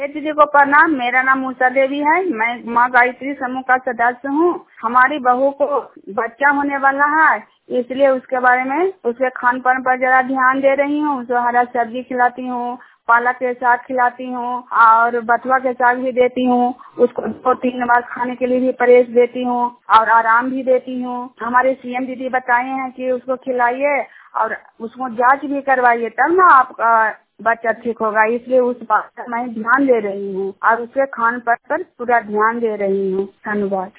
दीदी को प्रणाम। मेरा नाम उषा देवी है। मैं माँ गायत्री समूह का सदस्य हूँ। हमारी बहू को बच्चा होने वाला है, इसलिए उसके बारे में उसके खान पान पर जरा ध्यान दे रही हूँ। उसे हरा सब्जी खिलाती हूँ, पालक के साग खिलाती हूँ और बथुआ के साग भी देती हूँ। उसको 2-3 बार खाने के लिए भी परहेज देती हूँ और आराम भी देती हूँ। हमारे सीएम दीदी बताए हैं कि उसको खिलाइए और उसको जांच भी करवाइए, तब ना आपका बच्चा ठीक होगा। इसलिए उस बात पर मैं ध्यान दे रही हूँ और उसके खान पान पर पूरा ध्यान दे रही हूँ। धन्यवाद।